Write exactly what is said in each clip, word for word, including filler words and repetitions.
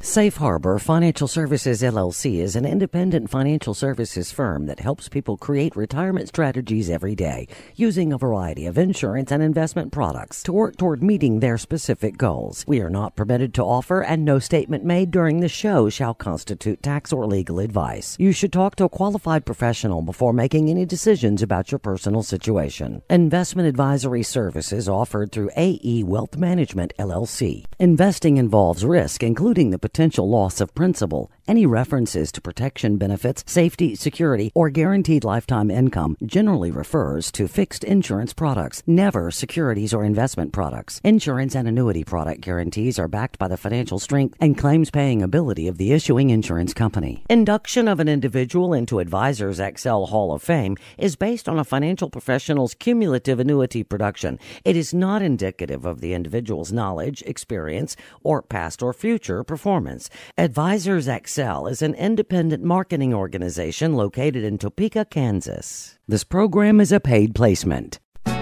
Safe Harbor Financial Services, L L C is an independent financial services firm that helps people create retirement strategies every day using a variety of insurance and investment products to work toward meeting their specific goals. We are not permitted to offer, and no statement made during the show shall constitute tax or legal advice. You should talk to a qualified professional before making any decisions about your personal situation. Investment advisory services offered through A E Wealth Management, L L C. Investing involves risk, including the potential loss of principal. Any references to protection benefits, safety, security, or guaranteed lifetime income generally refers to fixed insurance products, never securities or investment products. Insurance and annuity product guarantees are backed by the financial strength and claims-paying ability of the issuing insurance company. Induction of an individual into Advisors Excel Hall of Fame is based on a financial professional's cumulative annuity production. It is not indicative of the individual's knowledge, experience, or past or future performance. Advisors Excel is an independent marketing organization located in Topeka, Kansas. This program is a paid placement.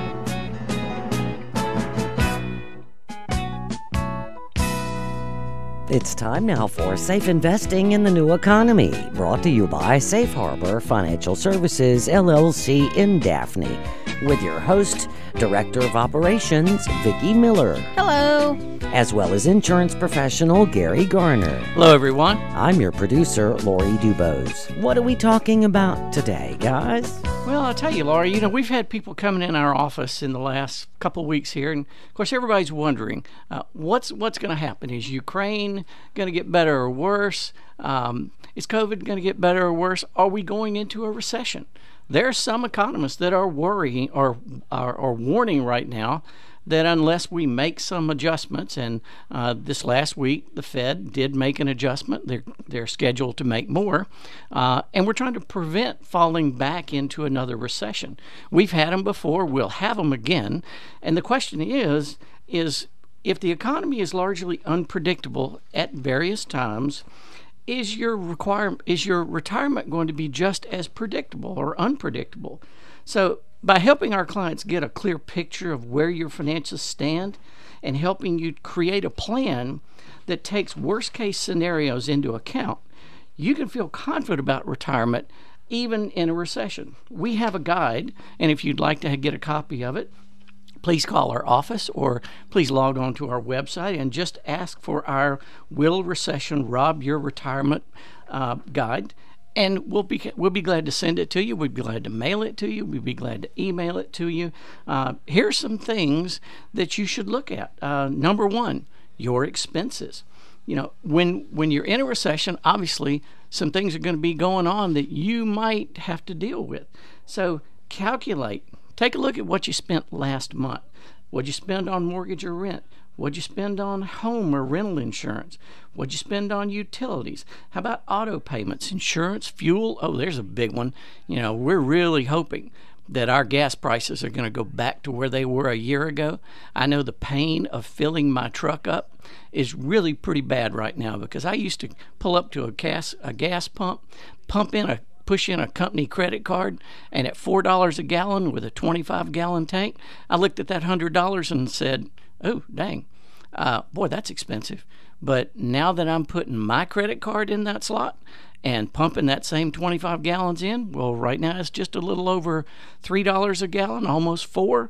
It's time now for Safe Investing in the New Economy, brought to you by Safe Harbor Financial Services, L L C in Daphne, with your host, Director of Operations, Vicki Miller. Hello. As well as insurance professional, Gary Garner. Hello, everyone. I'm your producer, Lori Dubose. What are we talking about today, guys? Well, I'll tell you, Laura, you know, we've had people coming in our office in the last couple of weeks here, and of course, everybody's wondering, uh, what's what's going to happen? Is Ukraine going to get better or worse? Um, is COVID going to get better or worse? Are we going into a recession? There are some economists that are worrying or are, are warning right now that unless we make some adjustments, and uh, this last week the Fed did make an adjustment, they're, they're scheduled to make more, uh, and we're trying to prevent falling back into another recession. We've had them before, we'll have them again, and the question is, is if the economy is largely unpredictable at various times, is your requirement, is your retirement going to be just as predictable or unpredictable? So by helping our clients get a clear picture of where your finances stand and helping you create a plan that takes worst case scenarios into account, you can feel confident about retirement even in a recession. We have a guide, and if you'd like to get a copy of it, please call our office or please log on to our website and just ask for our Will Recession Rob Your Retirement uh, guide. And we'll be we'll be glad to send it to you. We'd be glad to mail it to you. We'd be glad to email it to you. Uh, here's some things that you should look at. Uh, number one, your expenses. You know, when when you're in a recession, obviously some things are going to be going on that you might have to deal with. So calculate. Take a look at what you spent last month. What'd you spend on mortgage or rent? What'd you spend on home or rental insurance? What'd you spend on utilities? How about auto payments, insurance, fuel? Oh, there's a big one. You know, we're really hoping that our gas prices are going to go back to where they were a year ago. I know the pain of filling my truck up is really pretty bad right now because I used to pull up to a gas, a gas pump, pump in a push in a company credit card, and at four dollars a gallon with a twenty-five gallon tank, I looked at that one hundred dollars and said, oh, dang, uh, boy, that's expensive. But now that I'm putting my credit card in that slot and pumping that same twenty-five gallons in, well, right now it's just a little over three dollars a gallon, almost four.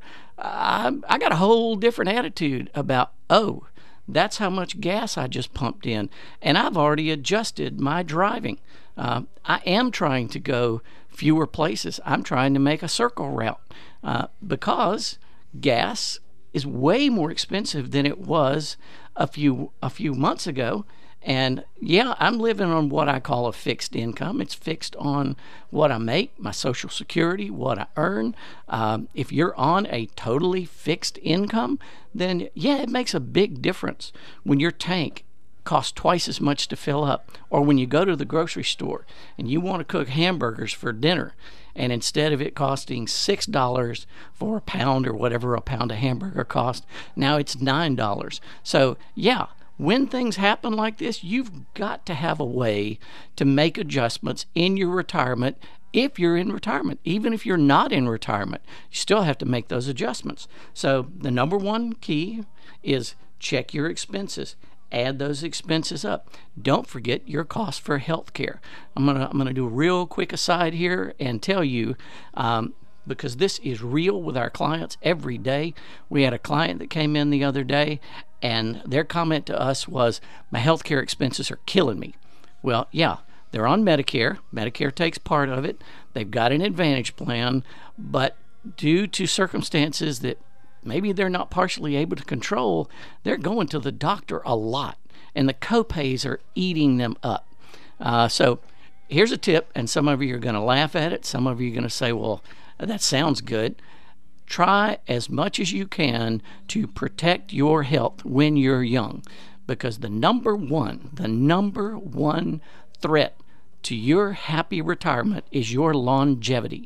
I, I got a whole different attitude about, oh, that's how much gas I just pumped in. And I've already adjusted my driving. Uh, I am trying to go fewer places. I'm trying to make a circle route uh, because gas is way more expensive than it was a few a few months ago. And yeah, I'm living on what I call a fixed income. It's fixed on what I make, my Social Security, what I earn. Um, if you're on a totally fixed income, then yeah, it makes a big difference when your tank costs twice as much to fill up, or when you go to the grocery store and you want to cook hamburgers for dinner, and instead of it costing six dollars for a pound or whatever a pound of hamburger costs, now it's nine dollars. So yeah, when things happen like this, you've got to have a way to make adjustments in your retirement. If you're in retirement, even if you're not in retirement, you still have to make those adjustments. So the number one key is check your expenses. add those expenses up. Don't forget your cost for health care. I'm gonna I'm gonna do a real quick aside here and tell you, um, because this is real with our clients every day. We had a client that came in the other day, and their comment to us was, "My health care expenses are killing me." Well, yeah, they're on Medicare. Medicare takes part of it. They've got an Advantage plan, but due to circumstances that maybe they're not partially able to control, they're going to the doctor a lot, and the copays are eating them up. Uh, so here's a tip, and some of you are going to laugh at it. Some of you are going to say, well, that sounds good. Try as much as you can to protect your health when you're young, because the number one, the number one threat to your happy retirement is your longevity.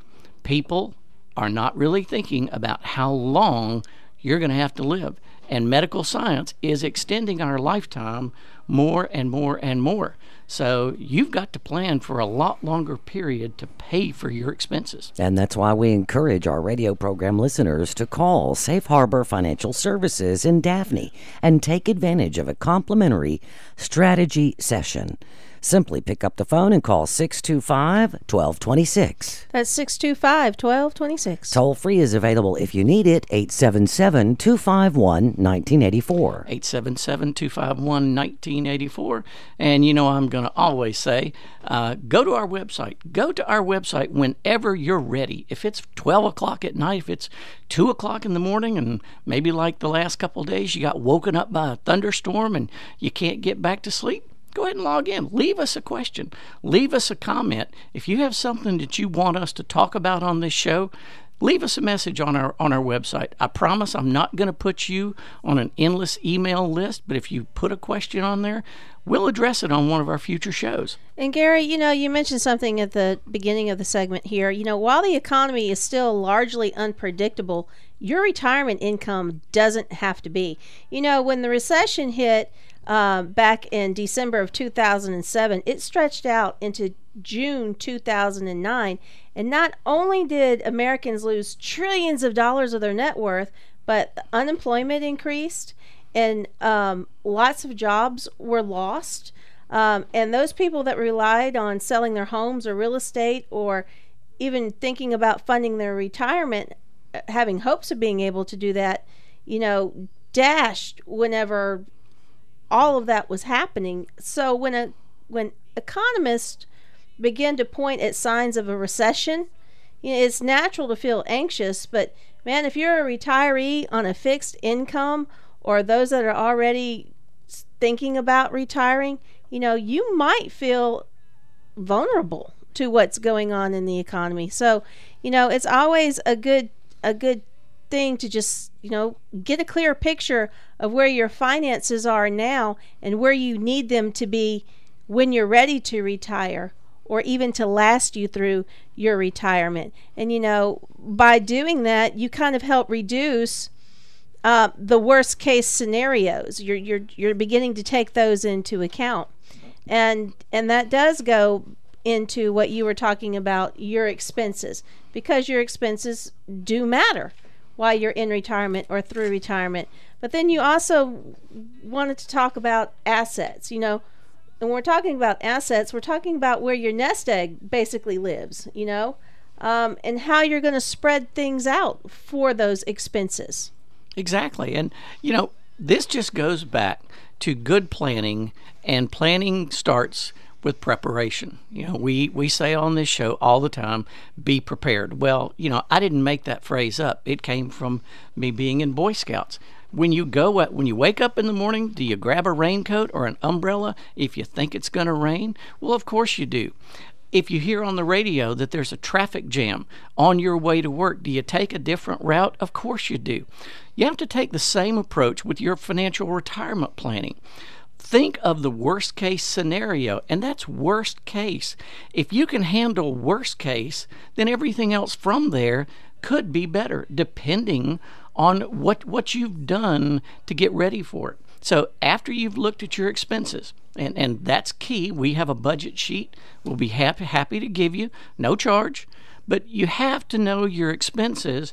People are not really thinking about how long you're going to have to live. And medical science is extending our lifetime more and more and more. So you've got to plan for a lot longer period to pay for your expenses. And that's why we encourage our radio program listeners to call Safe Harbor Financial Services in Daphne and take advantage of a complimentary strategy session. Simply pick up the phone and call six two five, one two two six. That's six two five, one two two six. Toll free is available if you need it, eight seven seven, two five one, one nine eight four. eight seven seven, two five one, one nine eight four. And you know, I'm going to always say, uh, go to our website. Go to our website whenever you're ready. If it's twelve o'clock at night, if it's two o'clock in the morning, and maybe like the last couple of days, you got woken up by a thunderstorm and you can't get back to sleep, go ahead and log in. Leave us a question. Leave us a comment. If you have something that you want us to talk about on this show, leave us a message on our on our website. I promise I'm not going to put you on an endless email list, but if you put a question on there, we'll address it on one of our future shows. And Gary, you know, you mentioned something at the beginning of the segment here. You know, while the economy is still largely unpredictable, your retirement income doesn't have to be. You know, when the recession hit, Um, back in December of two thousand seven, it stretched out into June two thousand nine, and not only did Americans lose trillions of dollars of their net worth, but unemployment increased, and um, lots of jobs were lost, um, and those people that relied on selling their homes or real estate, or even thinking about funding their retirement, having hopes of being able to do that, you know, dashed whenever all of that was happening. So when a when economists begin to point at signs of a recession, you know, it's natural to feel anxious. But man, if you're a retiree on a fixed income, or those that are already thinking about retiring, you know, you might feel vulnerable to what's going on in the economy. So, you know, it's always a good a good thing to just, you know, get a clear picture of where your finances are now and where you need them to be when you're ready to retire, or even to last you through your retirement. And, you know, by doing that, you kind of help reduce uh, the worst case scenarios. You're you're you're beginning to take those into account, and and that does go into what you were talking about, your expenses, because your expenses do matter while you're in retirement or through retirement. But then you also wanted to talk about assets, you know. And when we're talking about assets, we're talking about where your nest egg basically lives, you know, um, and how you're going to spread things out for those expenses. Exactly. And, you know, this just goes back to good planning, and planning starts with preparation. You know, we, we say on this show all the time, be prepared. Well, you know, I didn't make that phrase up. It came from me being in Boy Scouts. When you go at, when you wake up in the morning, do you grab a raincoat or an umbrella if you think it's going to rain? Well, of course you do. If you hear on the radio that there's a traffic jam on your way to work, do you take a different route? Of course you do. You have to take the same approach with your financial retirement planning. Think of the worst case scenario, and that's worst case. If you can handle worst case, then everything else from there could be better, depending on what, what you've done to get ready for it. So after you've looked at your expenses, and, and that's key, we have a budget sheet we'll be happy, happy to give you, no charge, but you have to know your expenses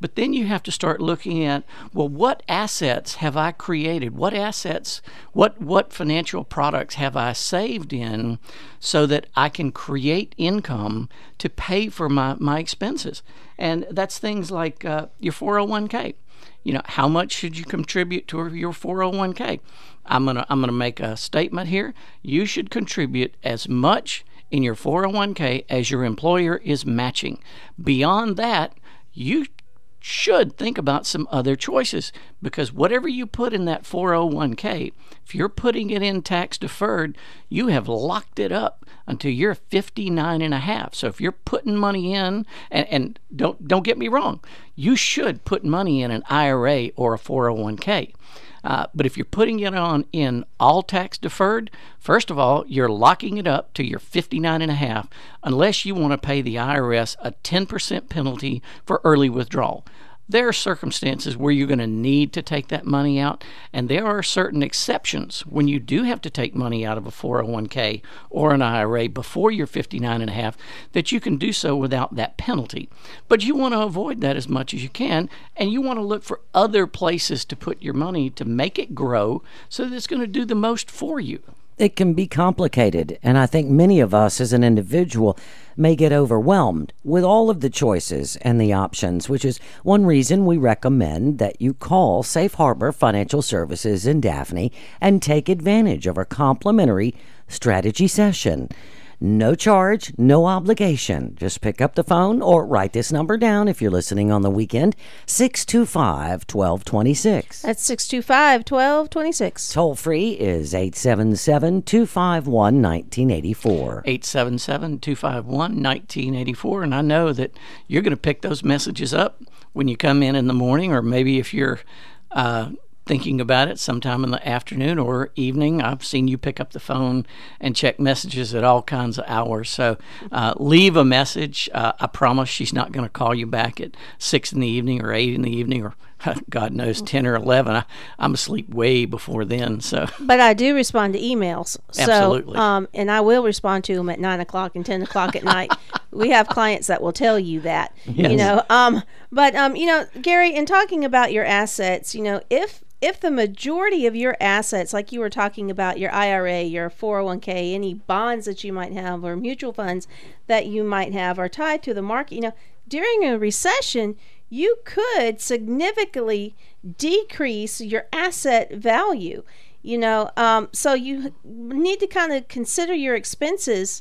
But then you have to start looking at, well, what assets have I created? What assets, what what financial products have I saved in so that I can create income to pay for my, my expenses? And that's things like uh, your four oh one k. You know, how much should you contribute to your four oh one k? I'm gonna I'm gonna make a statement here. You should contribute as much in your four oh one k as your employer is matching. Beyond that, you should think about some other choices, because whatever you put in that four oh one k, if you're putting it in tax deferred, you have locked it up until you're fifty-nine and a half. So if you're putting money in, and, and don't don't get me wrong, you should put money in an I R A or a four oh one k. Uh, but if you're putting it on in all tax deferred, first of all, you're locking it up to your fifty-nine and a half, unless you want to pay the I R S a ten percent penalty for early withdrawal. There are circumstances where you're going to need to take that money out, and there are certain exceptions when you do have to take money out of a four oh one k or an I R A before you're fifty-nine and a half, that you can do so without that penalty. But you want to avoid that as much as you can, and you want to look for other places to put your money to make it grow so that it's going to do the most for you. It can be complicated, and I think many of us as an individual may get overwhelmed with all of the choices and the options, which is one reason we recommend that you call Safe Harbor Financial Services in Daphne and take advantage of our complimentary strategy session. No charge, no obligation. Just pick up the phone or write this number down if you're listening on the weekend, six two five, one two two six. That's six two five, one two two six. Toll free is eight seven seven, two five one, one nine eight four. eight seven seven, two five one, one nine eight four. And I know that you're going to pick those messages up when you come in in the morning, or maybe if you're uh, thinking about it sometime in the afternoon or evening. I've seen you pick up the phone and check messages at all kinds of hours. So uh, leave a message. Uh, I promise she's not going to call you back at six in the evening or eight in the evening or God knows, ten or eleven. I, I'm asleep way before then. So, but I do respond to emails. So, absolutely. Um, and I will respond to them at nine o'clock and ten o'clock at night. We have clients that will tell you that. Yes. You know. Um, but um, you know, Gary, in talking about your assets, you know, if if the majority of your assets, like you were talking about, your I R A, your four oh one k, any bonds that you might have, or mutual funds that you might have, are tied to the market, you know, during a recession, you could significantly decrease your asset value, you know. Um, so you need to kind of consider your expenses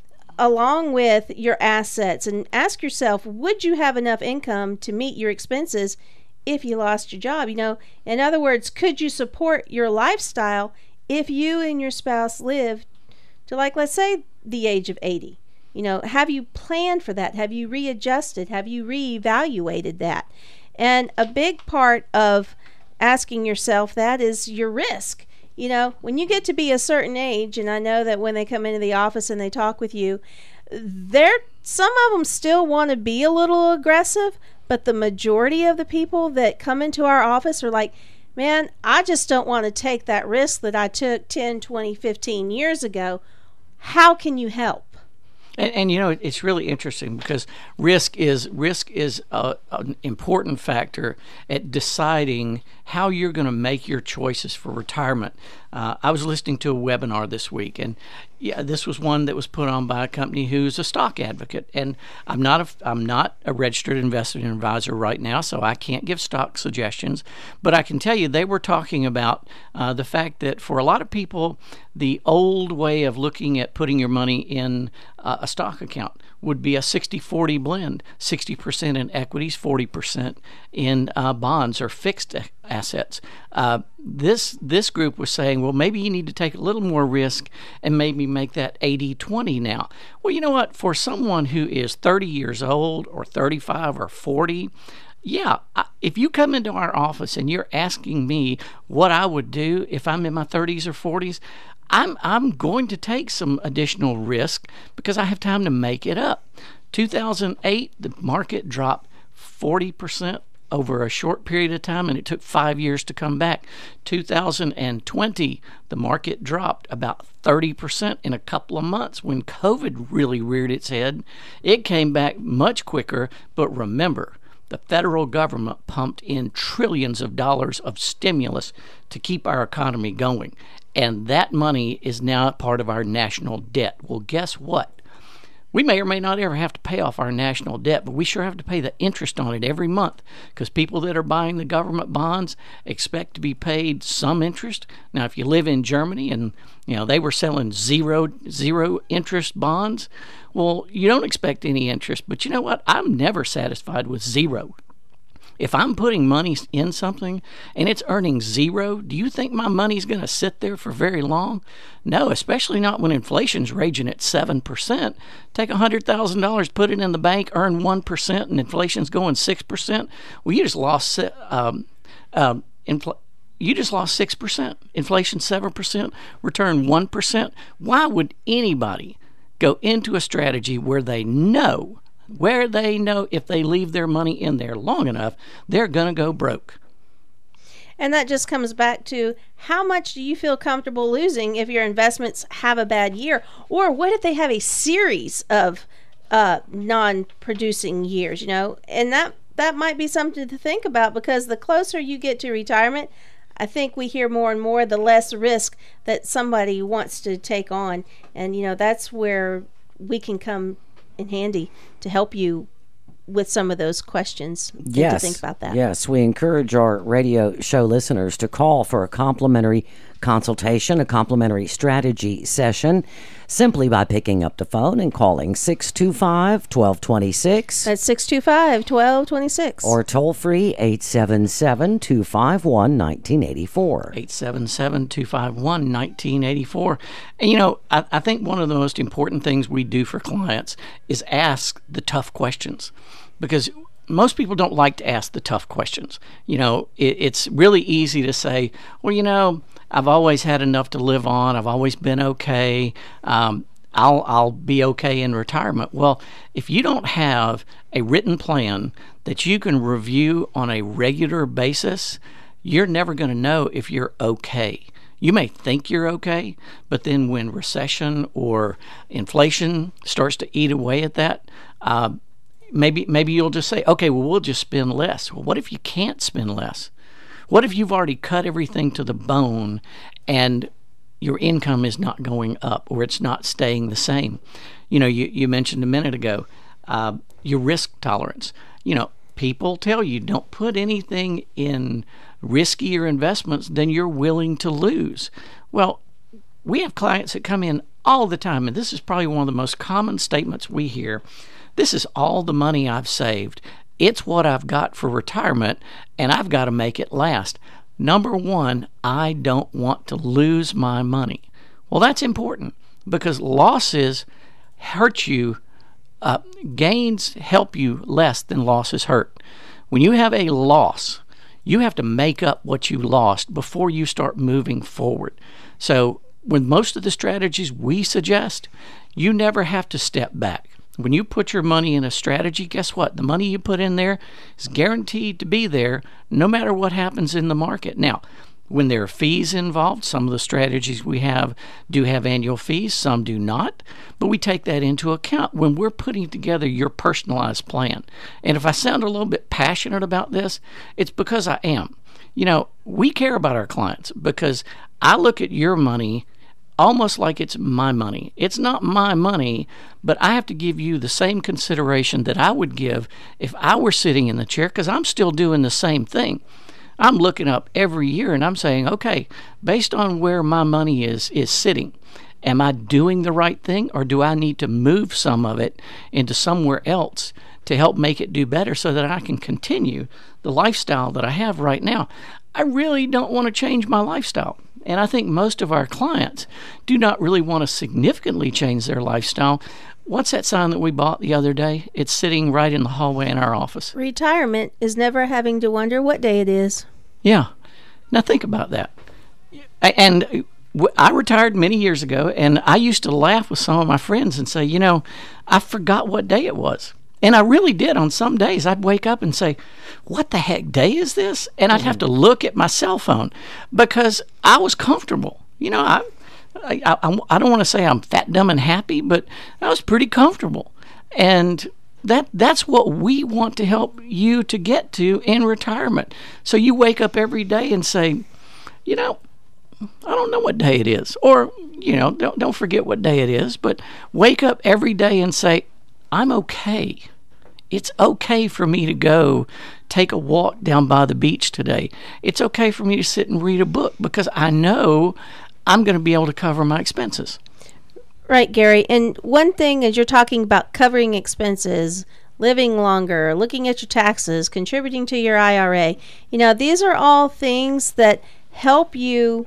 along with your assets and ask yourself, would you have enough income to meet your expenses if you lost your job? You know, in other words, could you support your lifestyle if you and your spouse lived to, like, let's say the age of eighty? You know, have you planned for that? Have you readjusted? Have you reevaluated that? And a big part of asking yourself that is your risk. You know, when you get to be a certain age, and I know that when they come into the office and they talk with you, they're, some of them still want to be a little aggressive, but the majority of the people that come into our office are like, man, I just don't want to take that risk that I took ten, twenty, fifteen years ago. How can you help? And, and you know, it's really interesting because risk is risk is a, an important factor at deciding how you're going to make your choices for retirement. Uh, I was listening to a webinar this week, and yeah, this was one that was put on by a company who's a stock advocate. And I'm not a I'm not a registered investment advisor right now, so I can't give stock suggestions. But I can tell you they were talking about uh, the fact that for a lot of people, the old way of looking at putting your money in uh, a stock account would be a sixty forty blend, sixty percent in equities, forty percent in uh, bonds or fixed assets. Uh, this this group was saying, well, maybe you need to take a little more risk and maybe make that eighty twenty now. Well, you know what? For someone who is thirty years old or thirty-five or forty, yeah, if you come into our office and you're asking me what I would do if I'm in my thirties or forties, I'm I'm going to take some additional risk because I have time to make it up. two thousand eight, the market dropped forty percent over a short period of time, and it took five years to come back. two thousand twenty, the market dropped about thirty percent in a couple of months. When COVID really reared its head, it came back much quicker. But remember, The federal government pumped in trillions of dollars of stimulus to keep our economy going. And that money is now part of our national debt. Well, guess what? We may or may not ever have to pay off our national debt, but we sure have to pay the interest on it every month, because people that are buying the government bonds expect to be paid some interest. Now, if you live in Germany and you know they were selling zero zero interest bonds, well, you don't expect any interest. But you know what? I'm never satisfied with zero. If I'm putting money in something and it's earning zero, do you think my money's going to sit there for very long? No, especially not when inflation's raging at seven percent. Take one hundred thousand dollars, put it in the bank, earn one percent, and inflation's going six percent. Well, you just lost um, um, infl- you just lost six percent. Inflation seven percent, return one percent. Why would anybody go into a strategy where they know where they know if they leave their money in there long enough, they're going to go broke? And that just comes back to, how much do you feel comfortable losing if your investments have a bad year? Or what if they have a series of uh, non-producing years, you know? And that, that might be something to think about, because the closer you get to retirement, I think we hear more and more the less risk that somebody wants to take on. And, you know, that's where we can come in handy to help you with some of those questions. Yes. To think about that. Yes, we encourage our radio show listeners to call for a complimentary consultation, a complimentary strategy session, simply by picking up the phone and calling six two five, one two two six. That's six two five, one two two six. Or toll free eight seven seven, two five one, one nine eight four. eight seven seven, two five one, one nine eight four. And you know, I, I think one of the most important things we do for clients is ask the tough questions, because most people don't like to ask the tough questions. You know, it, it's really easy to say, well, you know, I've always had enough to live on. I've always been okay. Um, I'll I'll be okay in retirement. Well, if you don't have a written plan that you can review on a regular basis, you're never going to know if you're okay. You may think you're okay, but then when recession or inflation starts to eat away at that, uh, maybe maybe you'll just say, okay, well, we'll just spend less. Well, what if you can't spend less? What if you've already cut everything to the bone and your income is not going up, or it's not staying the same? You know, you, you mentioned a minute ago, uh, your risk tolerance. You know, people tell you don't put anything in riskier investments than you're willing to lose. Well, we have clients that come in all the time, and this is probably one of the most common statements we hear. This is all the money I've saved. It's what I've got for retirement, and I've got to make it last. Number one, I don't want to lose my money. Well, that's important, because losses hurt you. Uh, gains help you less than losses hurt. When you have a loss, you have to make up what you lost before you start moving forward. So with most of the strategies we suggest, you never have to step back. When you put your money in a strategy, guess what? The money you put in there is guaranteed to be there no matter what happens in the market. Now, when there are fees involved, some of the strategies we have do have annual fees, some do not, but we take that into account when we're putting together your personalized plan. And if I sound a little bit passionate about this, it's because I am. You know, we care about our clients, because I look at your money almost like it's my money. It's not my money, but I have to give you the same consideration that I would give if I were sitting in the chair, because I'm still doing the same thing. I'm looking up every year and I'm saying, okay, based on where my money is is sitting, am I doing the right thing, or do I need to move some of it into somewhere else to help make it do better so that I can continue the lifestyle that I have right now? I really don't want to change my lifestyle. And I think most of our clients do not really want to significantly change their lifestyle. What's that sign that we bought the other day? It's sitting right in the hallway in our office. Retirement is never having to wonder what day it is. Yeah. Now think about that. And I retired many years ago, and I used to laugh with some of my friends and say, you know, I forgot what day it was. And I really did. On some days, I'd wake up and say, what the heck day is this? And I'd have to look at my cell phone, because I was comfortable. You know, I I, I, I don't want to say I'm fat, dumb, and happy, but I was pretty comfortable. And That that's what we want to help you to get to in retirement. So you wake up every day and say, you know, I don't know what day it is, or you know, don't don't forget what day it is, but wake up every day and say, I'm okay. It's okay for me to go take a walk down by the beach today. It's okay for me to sit and read a book because I know I'm going to be able to cover my expenses. Right, Gary. And one thing as you're talking about covering expenses, living longer, looking at your taxes, contributing to your I R A, you know, these are all things that help you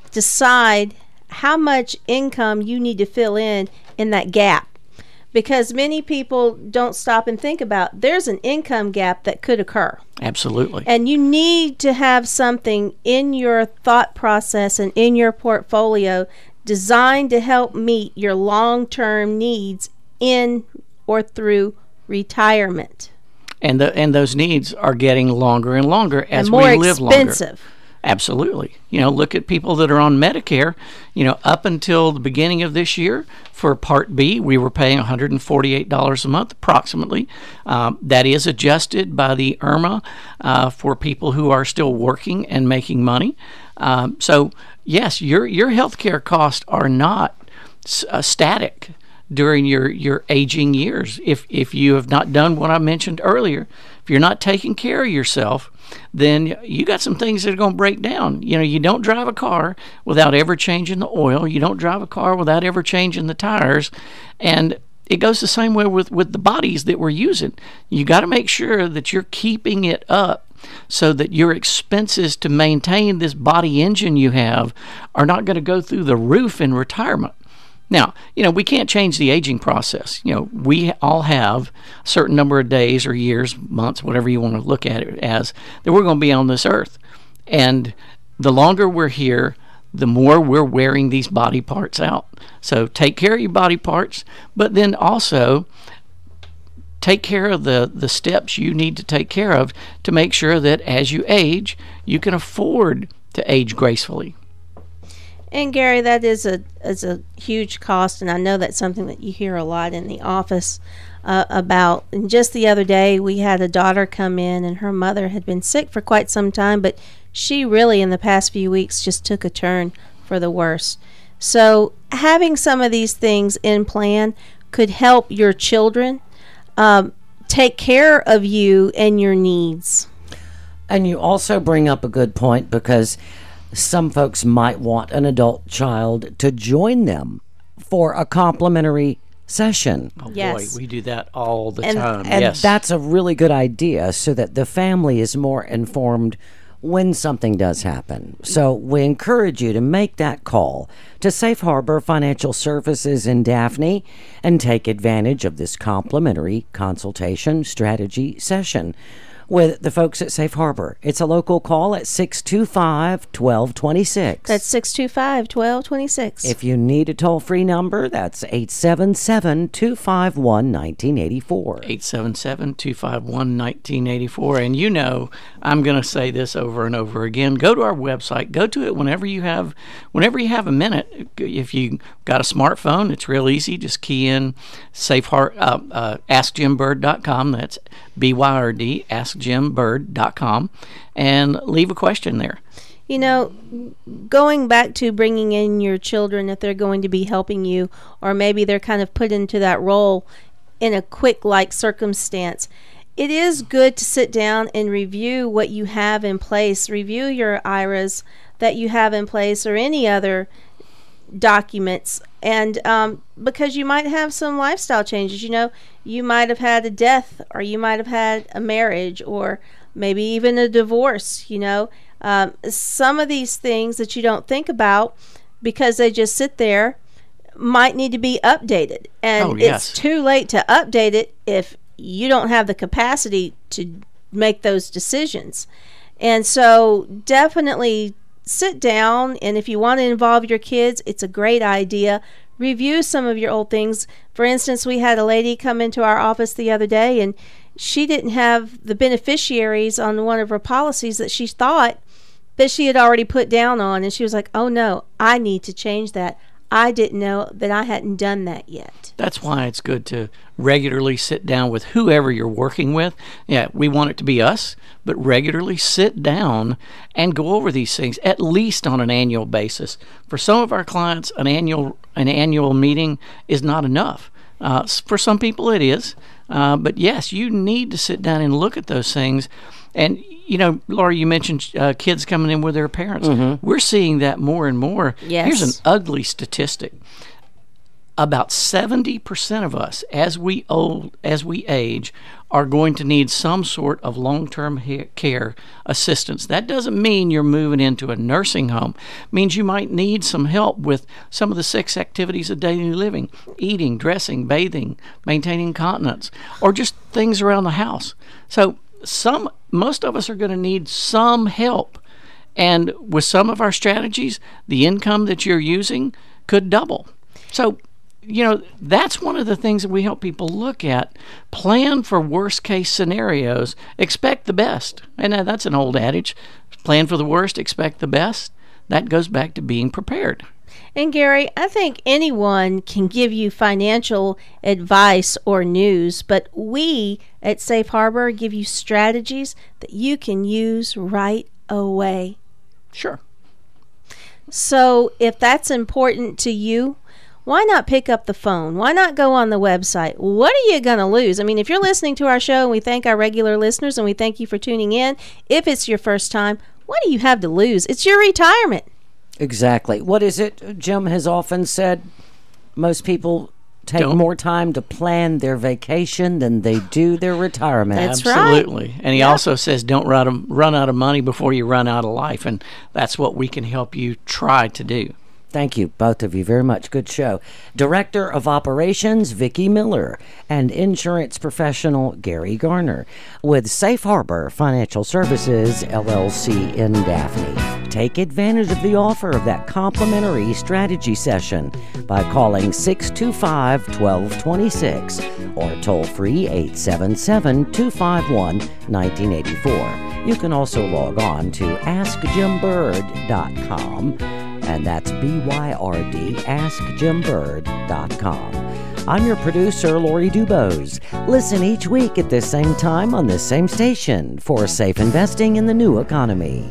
decide how much income you need to fill in in that gap. Because many people don't stop and think about there's an income gap that could occur. Absolutely. And you need to have something in your thought process and in your portfolio designed to help meet your long-term needs in or through retirement. And the, and those needs are getting longer and longer as and more we live longer. expensive. Absolutely. You know, look at people that are on Medicare. You know, up until the beginning of this year, for Part B, we were paying one hundred forty-eight dollars a month, approximately. Um, that is adjusted by the I R M A uh, for people who are still working and making money. Um, so, yes, your your health care costs are not uh, static during your, your aging years. If if you have not done what I mentioned earlier, if you're not taking care of yourself, then you got some things that are going to break down. You know, you don't drive a car without ever changing the oil. You don't drive a car without ever changing the tires. And it goes the same way with, with the bodies that we're using. You got to make sure that you're keeping it up so that your expenses to maintain this body engine you have are not going to go through the roof in retirement. Now, you know, we can't change the aging process. You know, we all have a certain number of days or years, months, whatever you want to look at it as, that we're going to be on this earth. And the longer we're here, the more we're wearing these body parts out. So take care of your body parts, but then also take care of the, the steps you need to take care of to make sure that as you age, you can afford to age gracefully. And Gary, that is a is a huge cost, and I know that's something that you hear a lot in the office uh, about. And just the other day, we had a daughter come in, and her mother had been sick for quite some time, but she really, in the past few weeks, just took a turn for the worse. So having some of these things in plan could help your children um, take care of you and your needs. And you also bring up a good point, because some folks might want an adult child to join them for a complimentary session. Oh yes. boy, we do that all the and, time. And yes. that's a really good idea, so that the family is more informed when something does happen. So we encourage you to make that call to Safe Harbor Financial Services in Daphne and take advantage of this complimentary consultation strategy session with the folks at Safe Harbor. It's a local call at six two five, one two two six. That's six two five, one two two six. If you need a toll-free number, that's eight seven seven, two five one, one nine eight four. eight seven seven, two five one, one nine eight four. And you know, I'm going to say this over and over again. Go to our website. Go to it whenever you have whenever you have a minute. If you got a smartphone, it's real easy. Just key in Safe Har- uh, uh, ask jim bird dot com. That's B Y R D, ask jim bird dot com, and leave a question there. You know, going back to bringing in your children, if they're going to be helping you, or maybe they're kind of put into that role in a quick like circumstance, it is good to sit down and review what you have in place. Review your I R As that you have in place, or any other documents, and um, because you might have some lifestyle changes. You know, you might have had a death, or you might have had a marriage, or maybe even a divorce. You know, um, some of these things that you don't think about because they just sit there might need to be updated, and oh, yes. It's too late to update it if you don't have the capacity to make those decisions. And so definitely sit down, and if you want to involve your kids, it's a great idea. Review some of your old things. For instance, we had a lady come into our office the other day, and she didn't have the beneficiaries on one of her policies that she thought that she had already put down on, and she was like, oh no, I need to change that. I didn't know that I hadn't done that yet. That's why it's good to regularly sit down with whoever you're working with. Yeah, we want it to be us, but regularly sit down and go over these things, at least on an annual basis. For some of our clients, an annual an annual meeting is not enough. Uh, for some people, it is. Uh, but yes, you need to sit down and look at those things. And, you know, Laura, you mentioned uh, kids coming in with their parents. Mm-hmm. We're seeing that more and more. Yes. Here's an ugly statistic. About seventy percent of us, as we old, as we age, are going to need some sort of long-term he- care assistance. That doesn't mean you're moving into a nursing home. It means you might need some help with some of the six activities of daily living: eating, dressing, bathing, maintaining continence, or just things around the house. So some, most of us are going to need some help. And with some of our strategies, the income that you're using could double. So, you know, that's one of the things that we help people look at. Plan for worst case scenarios. Expect the best. And that's an old adage. Plan for the worst, expect the best. That goes back to being prepared. And Gary, I think anyone can give you financial advice or news, but we at Safe Harbor give you strategies that you can use right away. Sure. So if that's important to you, why not pick up the phone? Why not go on the website? What are you going to lose? I mean, if you're listening to our show, and we thank our regular listeners and we thank you for tuning in, if it's your first time, what do you have to lose? It's your retirement. Exactly. What is it? Jim has often said most people take Don't. more time to plan their vacation than they do their retirement. That's Absolutely. right. And he yeah. also says don't run out, of, run out of money before you run out of life. And that's what we can help you try to do. Thank you, both of you, very much. Good show. Director of Operations, Vicki Miller, and insurance professional, Gary Garner, with Safe Harbor Financial Services, L L C in Daphne. Take advantage of the offer of that complimentary strategy session by calling six two five, one two two six or toll-free eight seven seven, two five one, one nine eight four. You can also log on to ask jim bird dot com. And that's B Y R D, ask jim bird dot com. I'm your producer, Lori Dubose. Listen each week at this same time on this same station for safe investing in the new economy.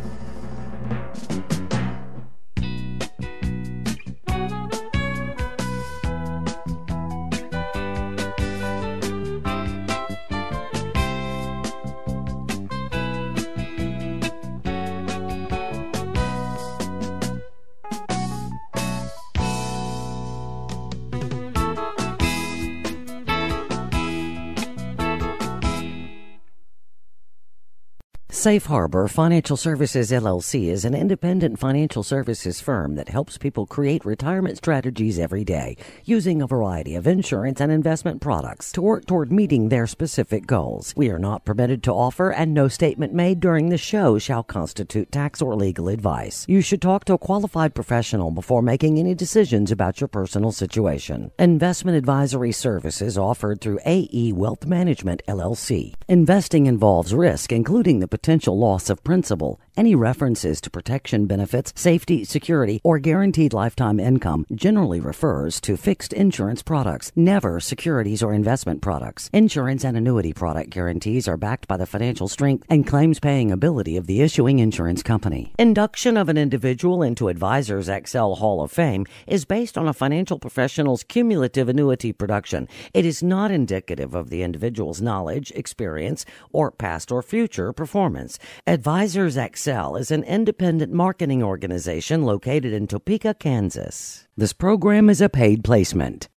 Safe Harbor Financial Services, L L C is an independent financial services firm that helps people create retirement strategies every day using a variety of insurance and investment products to work toward meeting their specific goals. We are not permitted to offer, and no statement made during the show shall constitute tax or legal advice. You should talk to a qualified professional before making any decisions about your personal situation. Investment advisory services offered through A E Wealth Management, L L C. Investing involves risk, including the potential loss of principal. Any references to protection benefits, safety, security, or guaranteed lifetime income generally refers to fixed insurance products, never securities or investment products. Insurance and annuity product guarantees are backed by the financial strength and claims-paying ability of the issuing insurance company. Induction of an individual into Advisors Excel Hall of Fame is based on a financial professional's cumulative annuity production. It is not indicative of the individual's knowledge, experience, or past or future performance. Advisors Excel is an independent marketing organization located in Topeka, Kansas. This program is a paid placement.